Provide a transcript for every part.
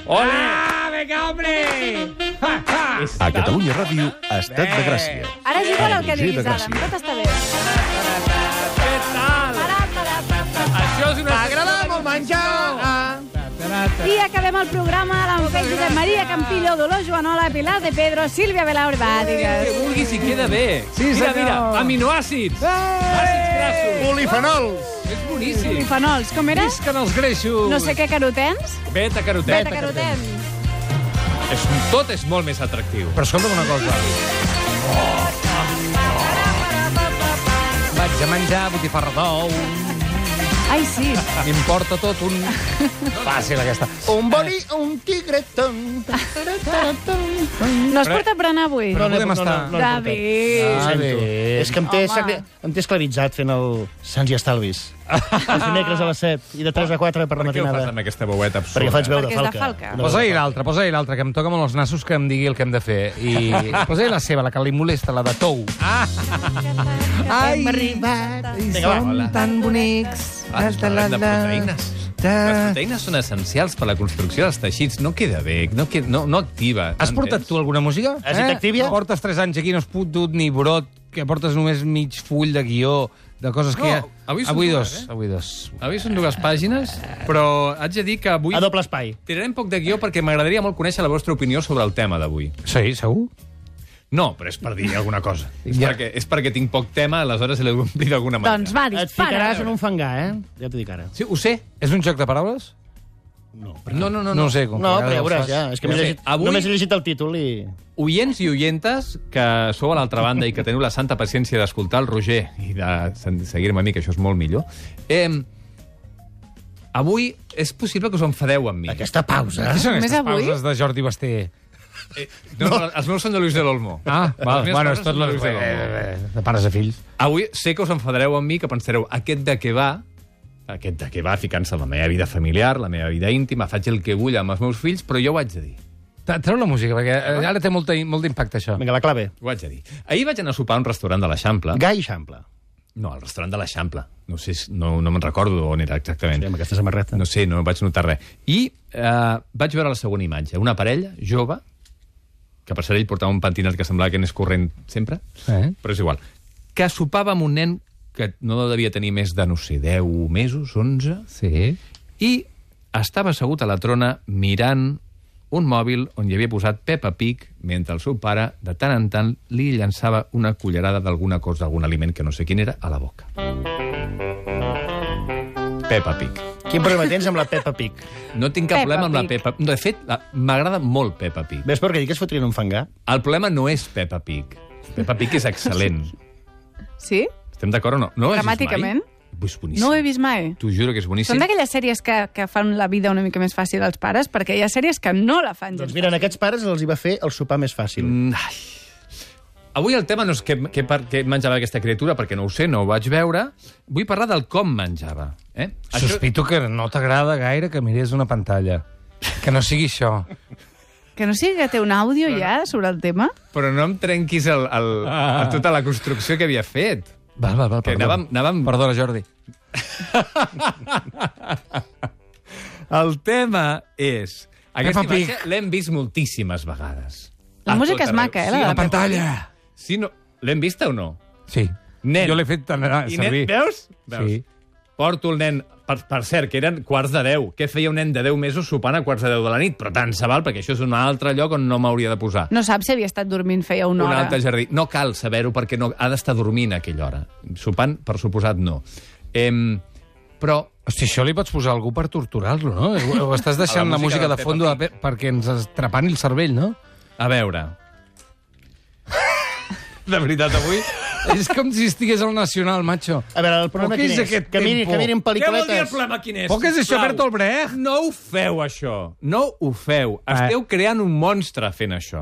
Ole! Ah, vinga, hombre! A Catalunya Ràdio, Estat de Gràcia. Ara és igual el que Roger de diguis, Adam. Gràcia. Tot està bé. Què tal? Això és una... M'agrada molt menjar. I acabem el programa amb fet Josep Maria Campillo, Dolors Joanola, Pilar de Pedro, Sílvia Belaure Que Bàdigues. vulguis i queda bé. Sí, mira, senyor. mira, aminoàcids. Àcids grassos. Polifenols. És boníssim. Polifenols, com era? Visquen els greixos. No sé què, carotens? Beta-carotè. Beta-carotens. Tot és molt més atractiu. Però escolta'm una cosa. Vaig a menjar botifarra d'ou. Ai, sí. M'importa tot un... Fàcil, aquesta. Un boli, un tigretón. No has portat berenar avui? Però no podem estar. David. Ho sento. És que em té esclaritzat fent el Sants i Estalvis. Els dimecres a les 7 i de 3 a 4 per la Per què ho fas matinada. amb aquesta veueta absurda? Perquè faig veu de Perquè és de falca. falca. Posa-hi l'altra, que em toca molt els nassos que em digui el que hem de fer. I posa-hi la seva, la que li molesta, la de tou. Ai, Vinga, va. Hola. Tan bonics. Parlem de proteïnes. Les proteïnes són essencials per a la construcció dels teixits. No queda bé, no activa. Has portat tu alguna música? Has dit Activia? Portes 3 anys aquí, no has putut ni brot, que portes només mig full de guió, de coses que... No, avui són dues, Avui dos. Avui són 2 pàgines, però haig de dir que avui A doble espai. tirarem poc de guió perquè m'agradaria molt conèixer la vostra opinió sobre el tema d'avui. Sí, segur? No, però és per dir alguna cosa. Ja. És perquè tinc poc tema, aleshores l'he d'omplir d'alguna manera. Doncs va, Et dispara. ficaràs en un fangar, Ja t'ho dic ara. Sí, ho sé. És un joc de paraules? No. No ho sé. Com No, que però ja ho veuràs, fas. ja. És que No sé, només he llegit el títol i... Oients i oientes que sou a l'altra banda i que teniu la santa paciència d'escoltar el Roger i de seguir-me a mi, que això és molt millor, avui és possible que us enfadeu amb mi. Aquesta pausa. Què són Només aquestes avui? pauses de Jordi Basté? No, els meus són de Luis de l'Olmo. Ah, val. Les meves Bueno, coses és tot són de Luis de l'Olmo. de pares a fills. Avui sé que us enfadareu amb mi, que pensareu, aquest de què va, ficant-se en la meva vida familiar, la meva vida íntima, faig el que vull amb els meus fills, però jo ho haig de dir. Treu la música, perquè ara té molt d'impacte, això. Vinga, la clave. Ho haig de dir. Ahir vaig anar a sopar a un restaurant de l'Eixample. Gai Xample. No, al restaurant de l'Eixample. No sé, no me'n recordo on era exactament. Sí, amb aquesta samarreta. No sé, no vaig notar res. I vaig veure la següent imatge. Una parella jove, que per cert ell portava un pentinat que semblava que anés corrent sempre, però és igual, que sopava amb un nen que no devia tenir més de, no sé, 10 mesos, 11, Sí. i estava assegut a la trona mirant un mòbil on hi havia posat Peppa Pig, mentre el seu pare, de tant en tant, li llançava una cullerada d'alguna cosa, d'algun aliment que no sé quin era, a la boca. Peppa Pig. Quin problema tens amb la Peppa Pig? No tinc cap Peppa problema amb la Pig. Peppa... De fet, m'agrada molt Peppa Pig. Ves per què dic que es fotrien un fangar? El problema no és Peppa Pig. Peppa Pig és excel·lent. Sí? Estem d'acord o no? No ho has vist mai? Gramàticament? És boníssim. No ho he vist mai. T'ho juro que és boníssim. Són d'aquelles sèries que fan la vida una mica més fàcil als pares, perquè hi ha sèries que no la fan gens. Doncs mira, en aquests pares els hi va fer el sopar més fàcil. Ai. Avui el tema no és què menjava aquesta criatura, perquè no ho sé, no ho vaig veure. Vull parlar del com menjava. Sospito que no t'agrada gaire que miris una pantalla. Que no sigui això. Que no sigui que té un àudio ja sobre el tema? Però no em trenquis tota la construcció que havia fet. Val, Que perdó. anàvem... Perdona, Jordi. El tema és... Aquesta Peppa Pig. imatge l'hem vist moltíssimes vegades. La A música tot és maca, arreu. la de La la Peppa pantalla! Sí, no... L'hem vista o no? Sí. Nen. Jo l'he fet anar a I servir. nen, veus? Sí. Porto el nen... Per cert, que eren quarts de 10. Què feia un nen de 10 mesos sopant a quarts de 10 de la nit? Però tant se val, perquè això és un altre lloc on no m'hauria de posar. No saps si havia estat dormint feia una Un hora. altre jardí. No cal saber-ho perquè no, ha d'estar dormint a aquella hora. Sopant, per suposat, no. Però Hosti, això li pots posar a algú per torturar-lo, no? O estàs deixant A la la música música de de fons Peppa perquè ens atrapani el cervell, no? a veure... De veritat, avui... És com si estigués al Nacional, macho. A veure, el problema Però què quin és és? aquest Que mirin tempo? pel·lículetes. Què vol dir el problema quin és? Però què és això, Sisplau? Bertolt Brecht? No ho feu, això. No ho feu. Esteu creant un monstre fent això.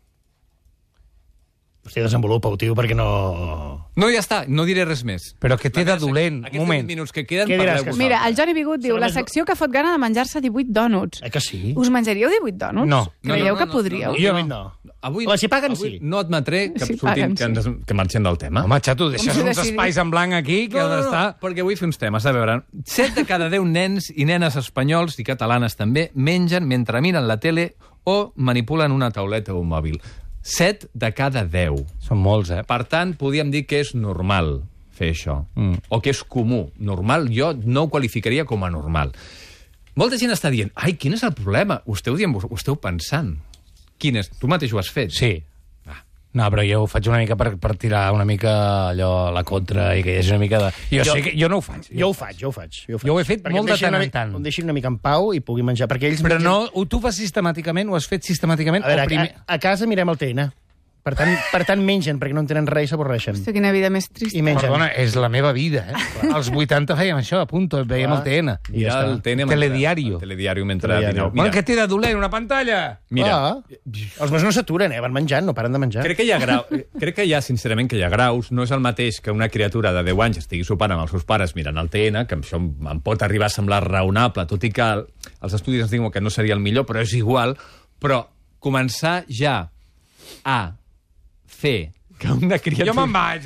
Hòstia, desenvolupa-ho, tio, perquè no... No, ja està, no diré res més. Però què té de dolent? Un Aquests moment. 20 minuts que queden, Què diràs, parleu que- vosaltres. Mira, el Johnny Bigut diu, Serà la més- secció que fot gana de menjar-se 18 dònuts. Que sí? Us menjaríeu 18 dònuts? No. Creieu No, que no, podríeu? Jo no. avui... Home, si paguen, avui sí. no admetré que, Si sortim, paguen, que marxem del tema. Home, xato, deixes Com si uns decidir- espais en blanc aquí que ha d'estar... perquè vull fer uns temes. A veure, 7 de cada 10 nens i nenes espanyols i catalanes també mengen mentre miren la tele o manipulen una tauleta o un mòbil. 7 de cada 10. Són molts, Per tant, podríem dir que és normal fer això. O que és comú. Normal, jo no ho qualificaria com a normal. Molta gent està dient, ai, quin és el problema? Ho esteu dient, ho esteu pensant. Quin és? Tu mateix ho has fet. Sí. No, però jo ho faig una mica per tirar una mica allò a la contra i que hi hagi una mica de... Jo no ho faig. Jo ho faig. Jo ho he fet Perquè molt de tant en em tant. Em deixin una mica en pau i pugui menjar, perquè ells... Però mengen... no, tu fas sistemàticament, ho has fet sistemàticament A veure, o primer... a casa mirem el TN. Per tant mengen, perquè no en tenen res i s'avorreixen. Hosti, quina vida més trista. I mengen. Perdona, és la meva vida, Als 80 fèiem això, a punto, veiem el TN. Mira el TN... Telediario. Telediario mentre Telediario. dineu. Bueno, què té de dolent, una pantalla? Mira, Els meus no s'aturen, van menjant, no paren de menjar. crec que hi ha, sincerament, que hi ha graus. No és el mateix que una criatura de 10 anys estigui sopant amb els seus pares mirant el TN, que això em pot arribar a semblar raonable, tot i que els estudis ens diuen que no seria el millor, però és igual. Però començar ja a fer que una criatura... Jo me'n vaig.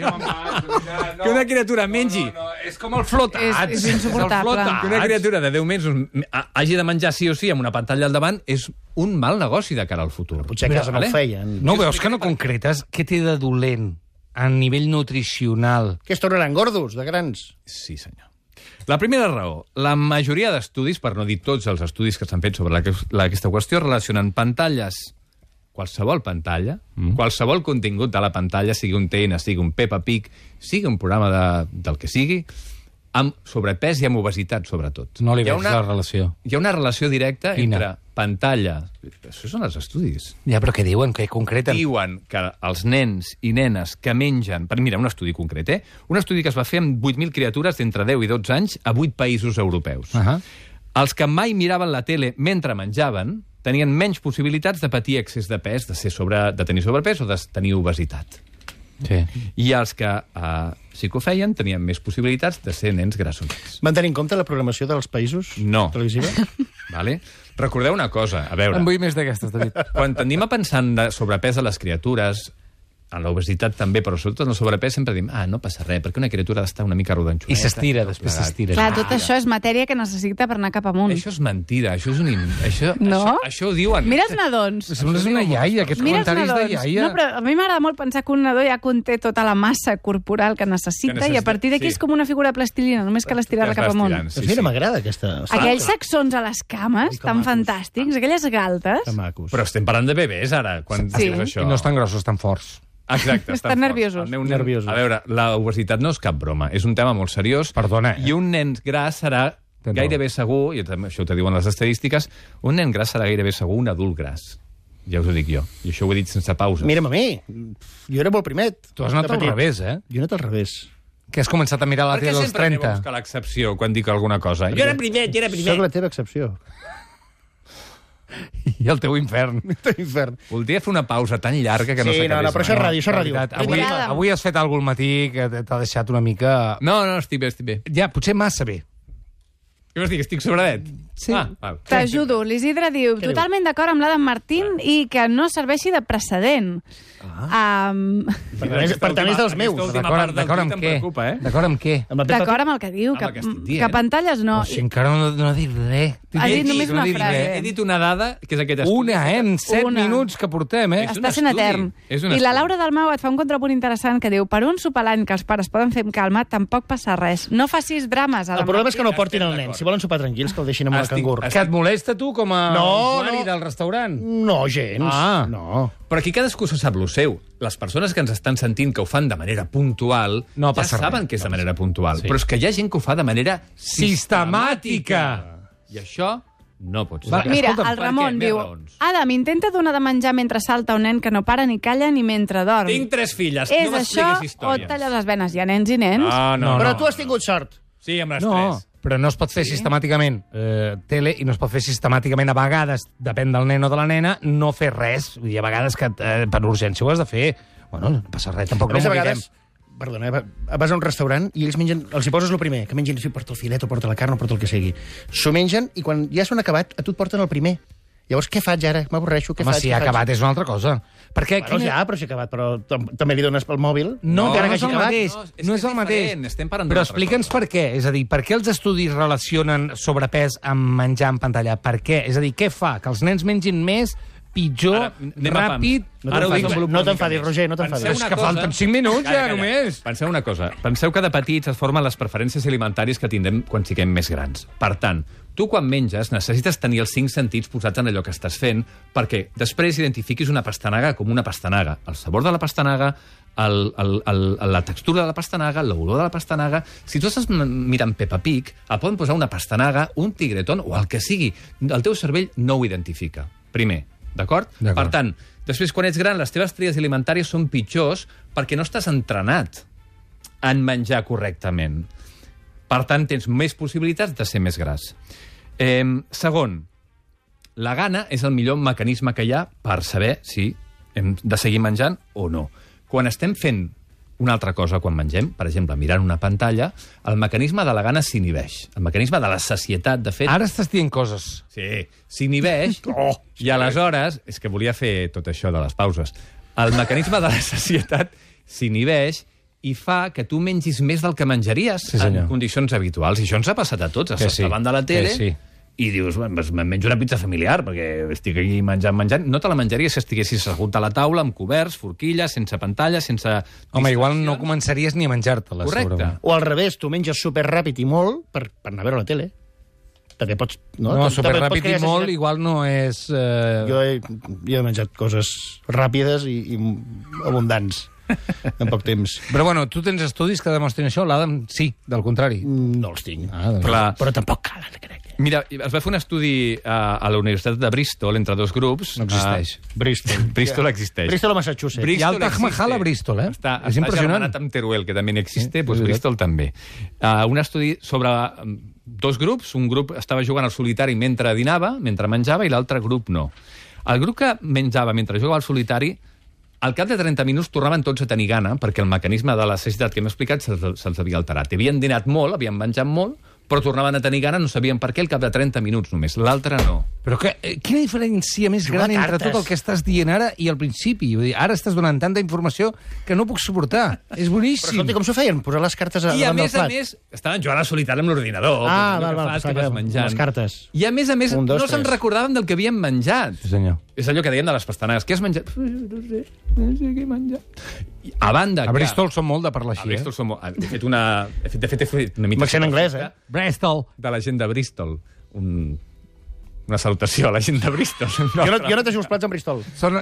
Que una criatura mengi... No, és com el flotats. És insuportable. Que una criatura de 10 mesos hagi de menjar sí o sí amb una pantalla al davant és un mal negoci de cara al futur. Potser a casa no ho feien. No veus que no concretes? Què té de dolent a nivell nutricional? Que es tornaran gordos, de grans. Sí, senyor. La primera raó. La majoria d'estudis, per no dir tots els estudis que s'han fet sobre aquesta qüestió, relacionen pantalles, qualsevol pantalla, qualsevol contingut de la pantalla, sigui un TN, sigui un Peppa Pig, sigui un programa del que sigui, amb sobrepès i amb obesitat, sobretot. No li veig la relació. Hi ha una relació directa Quina? entre pantalla... Això són els estudis. Ja, però què diuen? Què concreten? Diuen que els nens i nenes que mengen... Mira, un estudi concret, Un estudi que es va fer amb 8.000 criatures d'entre 10 i 12 anys a 8 països europeus. Els que mai miraven la tele mentre menjaven tenien menys possibilitats de patir excés de pes, de tenir sobrepès o de tenir obesitat. Sí. I els que sí que ho feien tenien més possibilitats de ser nens grassonets. Van tenir en compte la programació dels països No. televisiva? Vale? Recordeu una cosa, a veure... En vull més d'aquestes, David. Quan tendim a pensar en sobrepès de les criatures, en l'obesitat també, però sobretot en el sobrepès sempre diem, no passa res, perquè una criatura ha d'estar una mica rodanxoneta. I s'estira, després s'estira. Clar, tot això és matèria que necessita per anar cap amunt. Això és mentida, això és No? Això ho diuen. Mira els nadons. Sembles una iaia, aquests Mira els comentaris de nadons. iaia. No, però a mi m'agrada molt pensar que un nadó ja conté tota la massa corporal que necessita i a partir d'aquí sí. és com una figura plastilina, només cal estirar-la cap amunt. Sí, Doncs mira, sí. m'agrada aquesta... Aquells sacsons a les cames, que tan macos. fantàstics, aquelles galtes. Que macos. Però estem parlant de bebès, ara, quan Sí. dius això. I no estan grossos, estan forts. Exacte. Estan nerviosos. El meu nen, Nerviosos. A veure, la obesitat no és cap broma, és un tema molt seriós. Perdona, I un nen gras serà Tens gairebé segur, i això t'ho diuen les estadístiques, un nen gras serà gairebé segur un adult gras. Ja us ho dic jo. I això ho he dit sense pausa. Mira'm a mi. Jo era molt primet. Tu has anat al revés, Jo he anat al revés. Que has començat a mirar la Per què tele als sempre aneu a 30? buscar l'excepció quan dic alguna cosa? Jo era primer. Soc la teva excepció. I el teu infern. Infern. Voldria fer una pausa tan llarga que no Sí, s'acabés no, però això és mai. ràdio, això és ràdio. Veritat, M'agrada. avui has fet alguna al matí que t'ha deixat una mica... No, estic bé. Ja, potser massa bé. Què vols dir, que estic sobradet? Sí. Val. T'ajudo. L'Isidre diu, Què totalment d'acord amb l'Adam Martín i que no serveixi de precedent. Per tant, és dels meus. D'acord amb què? D'acord amb què? Amb la Peppa D'acord amb el que diu, Amb el que estic dient. que pantalles no. O sigui, encara no ha dit res. Ha dit només una no ha dit frase. res. He dit una dada, que és aquest estudi. Una, en 7 Una. minuts que portem, És un Està sent estudi. etern. És un I la estudi. Laura Dalmau et fa un contrapunt interessant que diu, per un sopar a l'any que els pares poden fer amb calma, tampoc passa res. No facis drames, El Adam. problema és que no portin el nen. Si volen sopar tranquils, que el deixin amb el cangur. Que et molesta, tu, com a No, usuari no. del restaurant? No, gens. Ah. No. Però aquí cadascú se sap lo seu. Les persones que ens estan sentint que ho fan de manera puntual No ja passa saben res. que és de manera puntual. Sí. Però és que hi ha gent que ho fa de manera Sistemàtica. I això no pot ser. Va, Mira, escolta'm, el per Ramon què? Més diu, raons. Adam, intenta donar de menjar mentre salta un nen que no para ni calla ni mentre dorm. Tinc 3 filles, És no això m'expliquis o et històries. talles les venes? Hi ha nens i nens. No. Però tu has tingut sort. Sí, amb les No, 3. però no es pot fer sistemàticament tele i no es pot fer sistemàticament, a vegades, depèn del nen o de la nena, no fer res. I a vegades que per urgència ho has de fer. Bueno, no passa res, tampoc A més, no a m'ho vegades, perdona, vas a un restaurant i ells mengen, els hi poses el primer, que mengin, si porta el filet o porta la carn o porta el que sigui. S'ho mengen i quan ja s'ho han acabat, a tu et porten el primer. Llavors, què faig ara? M'avorreixo, què Home, faig? si ha acabat és una altra cosa. Perquè Bueno, ja, però si ha acabat, però també li dones pel mòbil. No, encara no que és hagi el acabat. mateix. No és el mateix. diferent, estem parlant Però d'una altra explica'ns cosa. per què. És a dir, per què els estudis relacionen sobrepès amb menjar en pantalla? Per què? És a dir, què fa? Que els nens mengin més, pitjor, Ara, anem a ràpid... No Ara ho dic, t'enfadis, Roger, no t'enfadis. És que falten 5 minuts, ja, només. Penseu una cosa. Penseu que de petits es formen les preferències alimentàries que tindrem quan siguem més grans. Per tant, tu quan menges necessites tenir els 5 sentits posats en allò que estàs fent perquè després identifiquis una pastanaga com una pastanaga. El sabor de la pastanaga, la textura de la pastanaga, l'olor de la pastanaga... Si tu estàs mirant Peppa Pig, et poden posar una pastanaga, un tigretón o el que sigui. El teu cervell no ho identifica. Primer, d'acord? Per tant, després, quan ets gran, les teves tries alimentàries són pitjors perquè no estàs entrenat en menjar correctament. Per tant, tens més possibilitats de ser més gras. Segon, la gana és el millor mecanisme que hi ha per saber si hem de seguir menjant o no. Quan estem fent una altra cosa quan mengem, per exemple, mirant una pantalla, el mecanisme de la gana s'inhibeix. El mecanisme de la sacietat, de fet... Ara estàs dient coses. Sí, s'inhibeix i aleshores... És que volia fer tot això de les pauses. El mecanisme de la sacietat s'inhibeix i fa que tu mengis més del que menjaries en condicions habituals. I això ens ha passat a tots. Estàs davant de la tele i dius, me'n menjo una pizza familiar perquè estic aquí menjant. No te la menjaries si estiguessis assegut a la taula amb coberts, forquilles, sense pantalla, sense... Home, igual no començaries ni a menjar-te-la. Correcte. O al revés, tu menges superràpid i molt per anar a veure la tele. També pots... No, superràpid i molt igual no és... Jo he menjat coses ràpides i abundants en poc temps. Però bueno, tu tens estudis que demostren això? L'Adam sí, del contrari. No els tinc. Però tampoc cal, crec. Mira, es va fer un estudi a la Universitat de Bristol entre dos grups. No existeix. Bristol existeix. Bristol a Massachusetts. Hi ha el Taj Mahal a Bristol, eh? És impressionant. Està amb Teruel, que també n'existe, doncs Bristol també. Un estudi sobre dos grups. Un grup estava jugant al solitari mentre dinava, mentre menjava, i l'altre grup no. El grup que menjava mentre jugava al solitari, al cap de 30 minuts tornaven tots a tenir gana, perquè el mecanisme de la sacietat que hem explicat se'ls havia alterat. Havien dinat molt, havien menjat molt, però tornaven a tenir gana, no sabien per què, al cap de 30 minuts només. L'altre no. Però quina diferència més gran entre tot el que estàs dient ara i al principi? Vull dir, ara estàs donant tanta informació que no puc suportar. És boníssim. Però escolti, com s'ho feien? Posar les cartes davant del plat? I a més, estaven jugant a solitari amb l'ordinador. Les cartes. I a més, no se'n recordaven del que havien menjat. Sí, senyor. És allò que deien de les pastanagues. Què has menjat? No sé què he menjat. A banda... A Bristol són molt de parlar així, A Bristol són molt... He fet una Amb accent anglès, eh? Bristol. De la gent de Bristol. Una salutació a la gent de Bristol. Jo no et deixo els plats amb Bristol.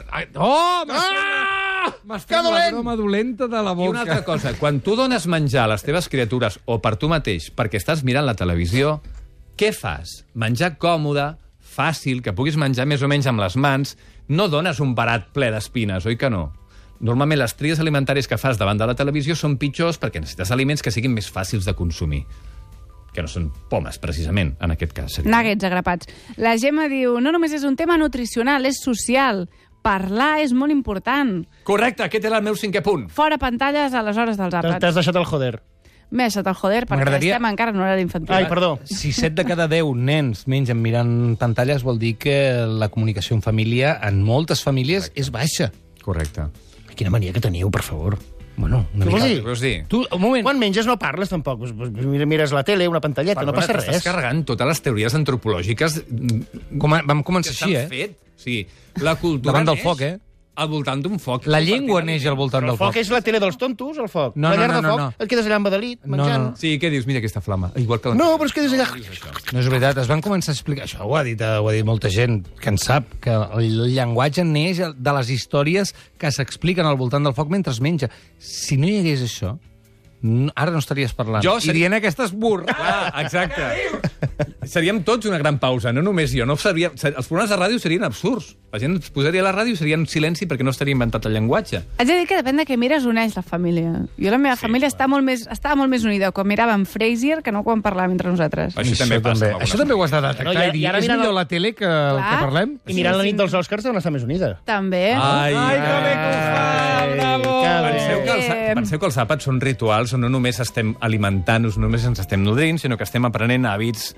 M'has fet la broma dolenta de la boca. I una altra cosa, quan tu dones menjar a les teves criatures o per tu mateix perquè estàs mirant la televisió, què fas? Menjar còmode, fàcil, que puguis menjar més o menys amb les mans, no dones un barat ple d'espines, oi que no? Normalment les tries alimentàries que fas davant de la televisió són pitjors perquè necessites aliments que siguin més fàcils de consumir. Que no són pomes, precisament, en aquest cas. Nuggets agrapats. La Gemma diu, no només és un tema nutricional, és social. Parlar és molt important. Correcte, aquest era el meu 5è punt. Fora pantalles a les hores dels àpats. T'has deixat el joder. M'he deixat el joder perquè estem encara en hora d'infantil. Ai, perdó. Si 7 de cada 10 nens mengen mirant pantalles, vol dir que la comunicació en família, en moltes famílies, és baixa. Correcte. Quina mania que teniu, per favor. Bueno, una mica... Què vols dir? Tu, un moment. Quan menges no parles, tampoc. Mires la tele, una pantalleta, no passa res. Estàs carregant totes les teories antropològiques Vam començar així, eh? Fet. Sí. La cultura davant del foc, al voltant d'un foc. La llengua neix al voltant del foc. El foc és la tele dels tontos, el foc. No. Et quedes allà embadalit, menjant. Sí, què dius? Mira aquesta flama. Igual que no, però es quedes allà... No és veritat, es van començar a explicar... Això ho ha dit molta gent que en sap, que el llenguatge neix de les històries que s'expliquen al voltant del foc mentre es menja. Si no hi hagués això, ara no estaries parlant. I dient aquestes burres. Exacte. Seríem tots una gran pausa, no només jo. Els programes de ràdio serien absurds. La gent es posaria a la ràdio i seria en silenci perquè no estaria inventat el llenguatge. Haig de dir que depèn de què mires uneix la família. Jo la meva família estava molt més unida quan miràvem Frasier que no quan parlàvem entre nosaltres. Això també passa. Això també ho has de detectar i dir, és millor la tele que el que parlem? I mirant la nit dels Oscars deuen estar més unida. També. Ai, que bé que ho fa! Bravo! Penseu que els àpats són rituals on no només estem alimentant-nos, no només ens estem nodrint, sinó que estem aprenent hàbits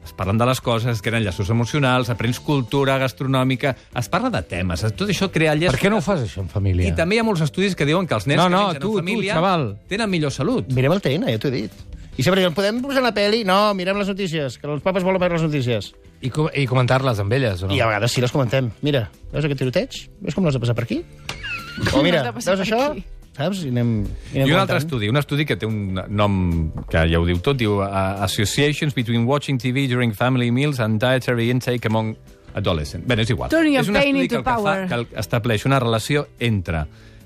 es parlen de les coses, es creen llaços emocionals, aprens cultura gastronòmica, es parla de temes, tot això crea llaços. Per què no ho fas, això, en família? I també hi ha molts estudis que diuen que els nens que mengen en família tenen millor salut. Mirem el TN, ja t'ho he dit. I sempre diuen, podem posar una pel·li? No, mirem les notícies, que els papes volen veure les notícies. I comentar-les amb elles, o no? I a vegades sí les comentem. Mira, veus aquest tiroteig? Veus com l'has de passar per aquí? O mira, veus això? Saps? I anem I un altre estudi, que té un nom que ja ho diu tot, diu Associations between watching TV during family meals and dietary intake among adolescents. Bé, és igual. És un estudi que estableix una relació entre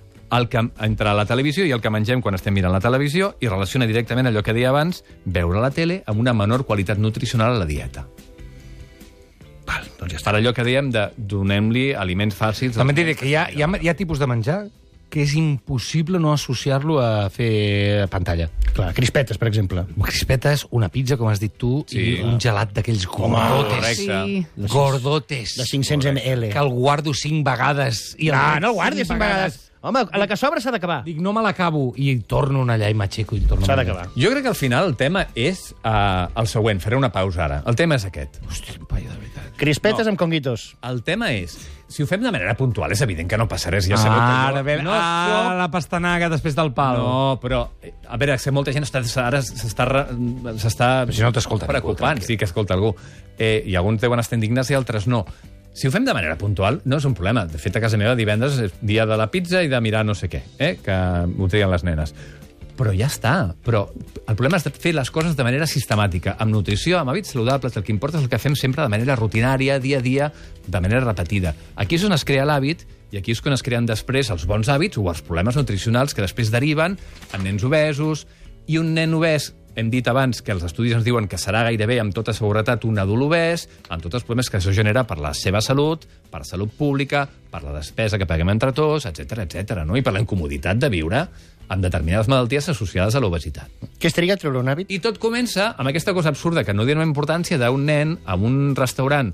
la televisió i el que mengem quan estem mirant la televisió i relaciona directament allò que deia abans, veure la tele amb una menor qualitat nutricional a la dieta. Val, doncs ja està. Per allò que dèiem de donem-li aliments fàcils... També et diré que hi ha tipus de menjar que és impossible no associar-lo a fer pantalla. Clar, crispetes, per exemple. Crispetes, una pizza, com has dit tu, i un gelat d'aquells gordotes. Sí. Gordotes. De 500 ml. Que el guardo 5 vegades. No el guardi 5 vegades. Home, a la que sobra s'ha d'acabar. Dic, no me l'acabo. I torno allà i m'aixeco i torno. S'ha d'acabar. Jo crec que al final el tema és el següent. Faré una pausa ara. El tema és aquest. Hòstia, paio, de veritat. Crispetes amb conguitos. El tema és, si ho fem de manera puntual, és evident que no passa res. Ja sabeu que jo la pastanaga després del pal. No, però, a veure, que molta gent ara s'està si no t'escolta preocupant. Sí que escolta algú. I alguns deuen estar indignats i altres no. Si ho fem de manera puntual, no és un problema. De fet, a casa meva divendres és dia de la pizza i de mirar no sé què, que ho trien les nenes. Però ja està. Però el problema és de fer les coses de manera sistemàtica, amb nutrició, amb hàbits saludables. El que importa és el que fem sempre de manera rutinària, dia a dia, de manera repetida. Aquí és on es crea l'hàbit i aquí és on es creen després els bons hàbits o els problemes nutricionals que després deriven en nens obesos. I un nen obès, hem dit abans que els estudis ens diuen que serà gairebé amb tota seguretat un adult obès, amb tots els problemes que això genera per la seva salut, per la salut pública, per la despesa que paguem entre tots, etc., no? I per la incomoditat de viure amb determinades malalties associades a l'obesitat. Què es triga a treure un hàbit? I tot comença amb aquesta cosa absurda que no donem importància d'un nen a un restaurant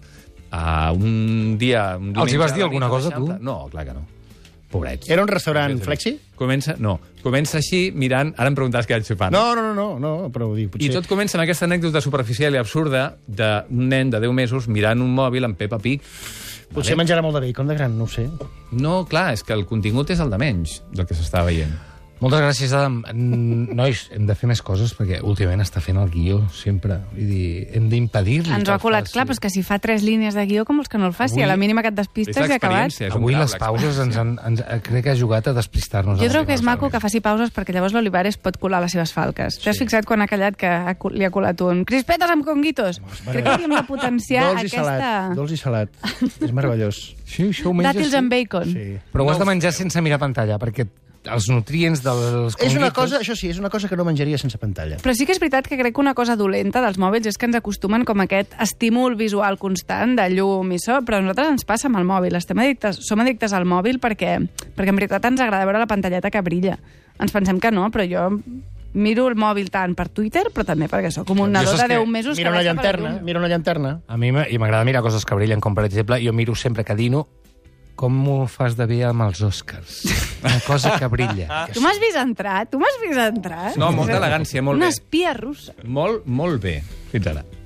un dia... Els hi vas dir alguna cosa, tu? No, clar que no. Pobrets. Era un restaurant flexi? Comença així mirant... Ara em preguntaves què era el xupant. No, però ho dic, potser... I tot comença amb aquesta anècdota superficial i absurda d'un nen de 10 mesos mirant un mòbil amb Peppa Pig. Potser menjarà molt de bacon de gran, no ho sé. No, clar, és que el contingut és el de menys del que s'està veient. Moltes gràcies, Adam. Nois, hem de fer més coses perquè últimament està fent el guió sempre. Vull dir, hem d'impedir-li. Ens ho ha colat, clar, però és que si fa 3 línies de guió, com vols que no el faci? A la mínima que et despistes i acabat. Avui les pauses crec que ha jugat a despistar-nos. Jo trobo que és maco que faci pauses perquè llavors l'Olivares pot colar les seves falques. T'has fixat quan ha callat que li ha colat un crispetes amb conguitos? Crec que hauríem de potenciar aquesta... Dolç i salat. És meravellós. Dàtils amb bacon. Però ho has de menjar sense mirar pantalla, perquè els nutrients dels conguitos... És una cosa, això sí, és una cosa que no menjaria sense pantalla. Però sí que és veritat que crec que una cosa dolenta dels mòbils és que ens acostumen com aquest estímul visual constant de llum i so, però a nosaltres ens passa amb el mòbil. Som addictes al mòbil perquè en veritat ens agrada veure la pantalleta que brilla. Ens pensem que no, però jo miro el mòbil tant per Twitter, però també perquè sóc com un nadó de 10 mesos... Mira una llanterna. A mi m'agrada mirar coses que brillen, com per exemple, jo miro sempre que dino com m'ho fas de bé amb els Oscars. Una cosa que brilla. Tu m'has vist entrar? No, molta elegància, molt bé. Una espia russa. Molt bé. Fins ara.